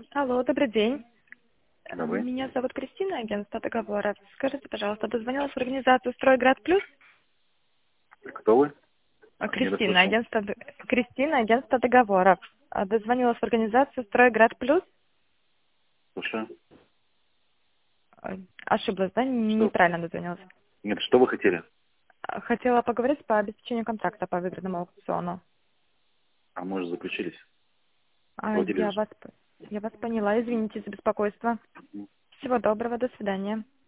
Алло, добрый день. Да вы? Меня зовут Кристина, агентство договоров. Скажите, пожалуйста, дозвонилась в организацию «Стройград Плюс»? Кто вы? Не Кристина, расслышал. Кристина, агентство договоров. Дозвонилась в организацию «Стройград Плюс»? Слушаю. Ошиблась, да? Что? Неправильно дозвонилась. Нет, что вы хотели? Хотела поговорить по обеспечению контракта по выигранному аукциону. А мы уже заключились. А, Платили Я же. вас, я вас поняла. Извините за беспокойство. Всего доброго, до свидания.